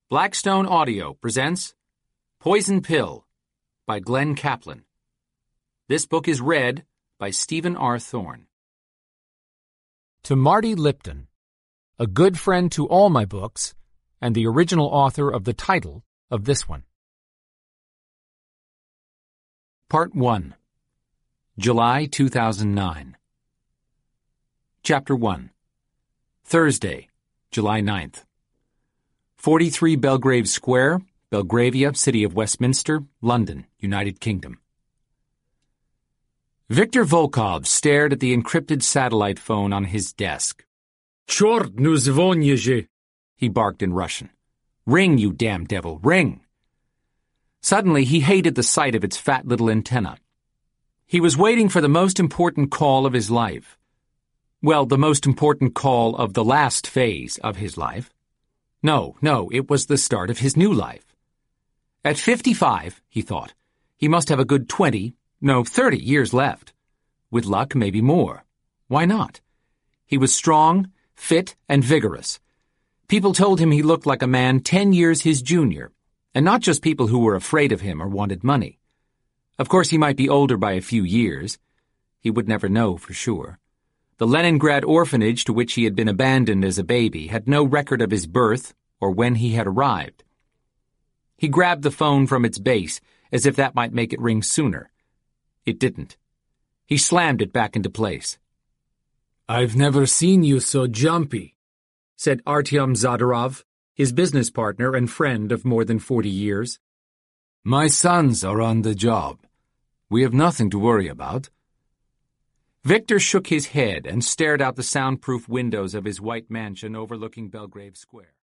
Blackstone Audio presents Poison Pill by Glenn Kaplan. This book is read by Stephen R. Thorne. To Marty Lipton, a good friend to all my books, and the original author of the title of this one. Part 1. July 2009. Chapter 1. Thursday, July 9th. 43 Belgrave Square, Belgravia, City of Westminster, London, United Kingdom. Viktor Volkov stared at the encrypted satellite phone on his desk. "Chort, nu zvonye," he barked in Russian. "Ring, you damn devil, ring!" Suddenly, he hated the sight of its fat little antenna. He was waiting for the most important call of his life. Well, the most important call of the last phase of his life. No, it was the start of his new life. At 55, he thought, he must have a good 30 years left. With luck, maybe more. Why not? He was strong, fit, and vigorous. People told him he looked like a man 10 years his junior, and not just people who were afraid of him or wanted money. Of course, he might be older by a few years. He would never know for sure. The Leningrad orphanage to which he had been abandoned as a baby had no record of his birth or when he had arrived. He grabbed the phone from its base as if that might make it ring sooner. It didn't. He slammed it back into place. "I've never seen you so jumpy," said Artyom Zadorov, his business partner and friend of more than 40 years. "My sons are on the job. We have nothing to worry about." Viktor shook his head and stared out the soundproof windows of his white mansion overlooking Belgrave Square.